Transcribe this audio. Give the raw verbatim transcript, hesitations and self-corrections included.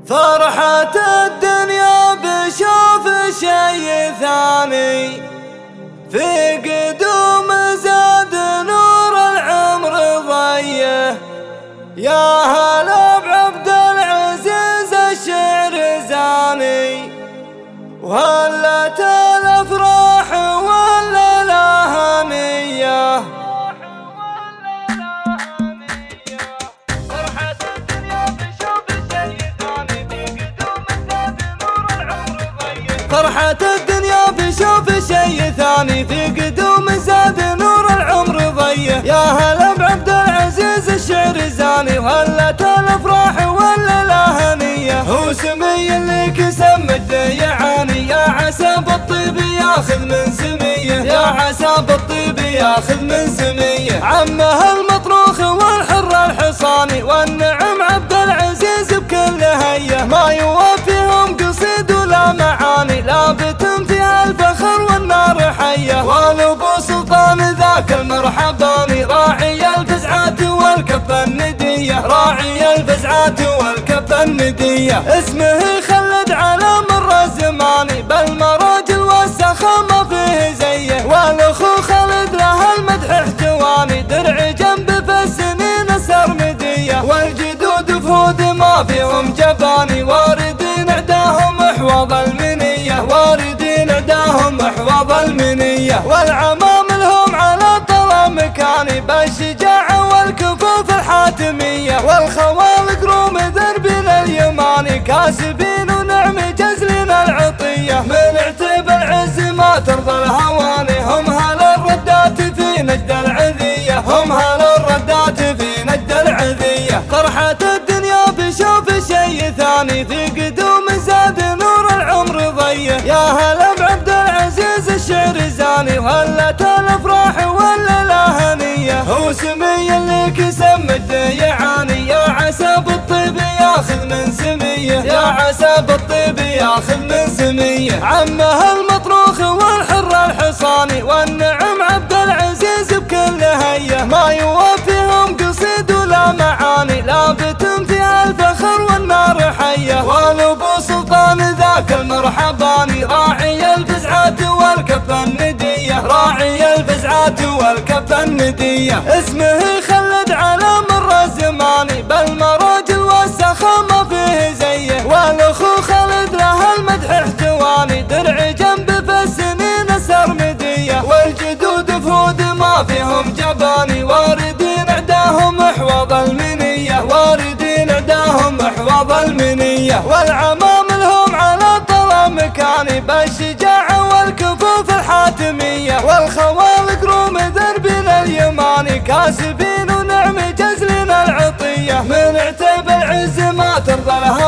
فرحة الدنيا بشوف شي ثاني، في قدوم زاد نور العمر ضيه. يا هلا بعبد العزيز الشعر زاني، وهلت الافراح ولا لها نيه. فرحة الدنيا بشوف شي ثاني، في قدوم زاد نور العمر ضيه. يا هلا بعبد العزيز الشعر زاني، وهلت الافراح ولا لها نيه. هو سمي اللي كسم الديعاني، يا عسى بالطيب ياخذ من سميه. يا عسى بالطيب ياخذ من سميه. عمه المطروخ والحر الحصاني، والنعم عبد العزيز بكل هيه. ما يوفيهم قصيد ولا معاني، لابت فيها الفخر والنار حيه. والابو سلطان ذاك المرحباني، راعي الفزعات والكف النديه. راعي الفزعات والكف النديه. اسمه خلد على مر الزمان، بالمراجل والسخامه فيه زيه. والاخو خالد له المدح احتواني، درع جنب في السنين سرمديه. والجدود فهود ما فيهم جباني، واردين عداهم احواض المنيه. واردين عداهم احواض المنيه. والعمام لهم على طلا مكاني، بالشجاعه والكفوف الحاتميه. والخوالق روم دربنا اليماني، كاسبين ونعم جزلين العطيه. من عتب العز ما ترضى الهواني، هم هل الردات في نجد العذيه. هم هل الردات في نجد العذيه. فرحة الدنيا بشوف شي ثاني، في قدوم زاد نور العمر ضيه. يا هلا بعبد العزيز الشعر زاني، وهلت الافراح ولا لها نيه. هو سمي اللي كسم الديعاني، يا عسى بالطيب ياخذ من سميه. يا عسى بالطيب ياخذ من سميه. عمه المطروخ والحر الحصاني، والنعم عبد العزيز بكل هيه. ما يوفيهم قصيد ولا معاني، لابت فيها الفخر والنار حيه. والابو سلطان ذاك المرحباني، راعي الفزعات والكف النديه. راعي الفزعات والكف النديه. اسمه خلد على مر الزمان، بالمراجل والسخامه فيه زيه. والاخو خالد له المدح احتواني، درع جنب في السنين سرمديه. والجدود فهود ما فيهم جباني، واردين عداهم احواض المنيه. واردين عداهم احواض المنيه. والعمام لهم على طلا مكاني، بالشجاعه والكفوف الحاتميه. والخوالق روم دربنا اليماني، كاسبين ونعم جزلين العطيه. من عتب العز ما ترضى لها